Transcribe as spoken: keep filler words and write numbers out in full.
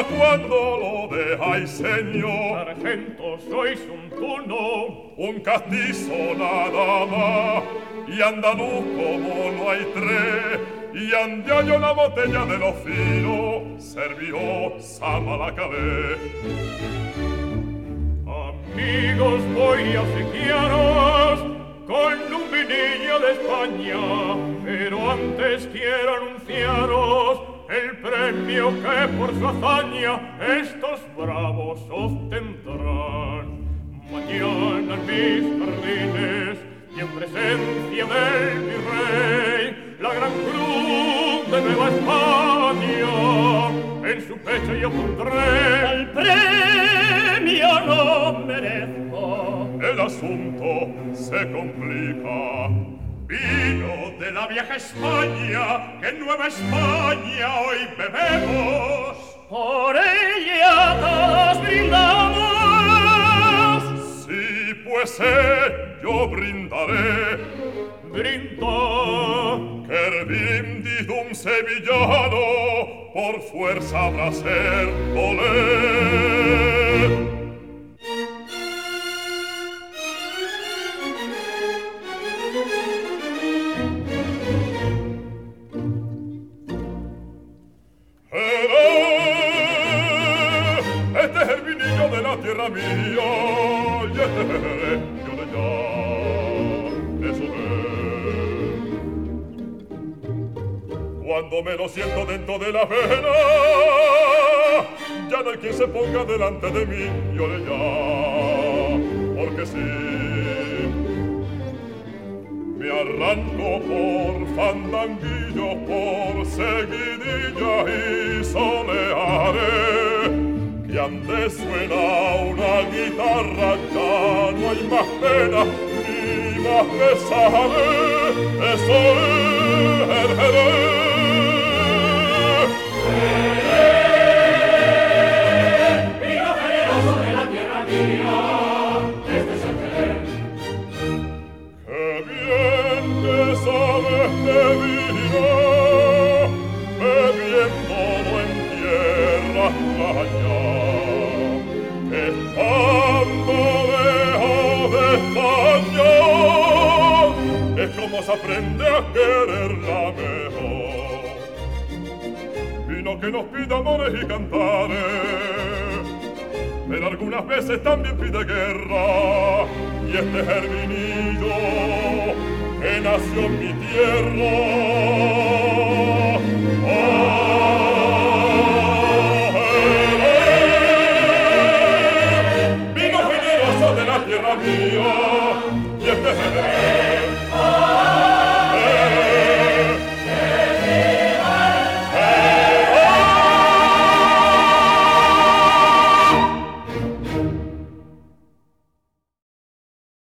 cuando lo dejáis, señor. Sargento, sois un tuno, un castizo nada más, y andaluz como no hay tres, y andiayo la botella de los finos, servió Samalacabé. Amigos, voy a obsequiaros con un vinillo de España, pero antes quiero anunciaros el premio que por su hazaña estos bravos obtendrán. Mañana en mis jardines y en presencia del virrey, la gran cruz de Nueva España en su pecho yo pondré. El premio no merezco. El asunto se complica. Vino de la vieja España, que en Nueva España hoy bebemos. Por ella todos brindamos. Sí, pues eh, yo brindaré. Brinda, que el brindis de un sevillano por fuerza habrá ser doler. Este es el vinillo de la tierra mía, y este es el yo de ya, eso es. Cuando me lo siento dentro de la vena, ya no hay quien se ponga delante de mí, yo de ya, porque sí. Me arranco por fandanguillo, por seguidilla y soleares, que ande suena una guitarra, ya no hay más pena ni más pesares. Eso es el Jerez. Jerez, vino generoso de la tierra mía, este es el Jerez. Qué bien que sabes de vino, bebiéndolo en tierra extraña, estando lejos de España, es como se aprende a quererla mejor. Vino que nos pide amores y cantares, pero algunas veces también pide guerra, y este es el vinillo que nació en mi tierra.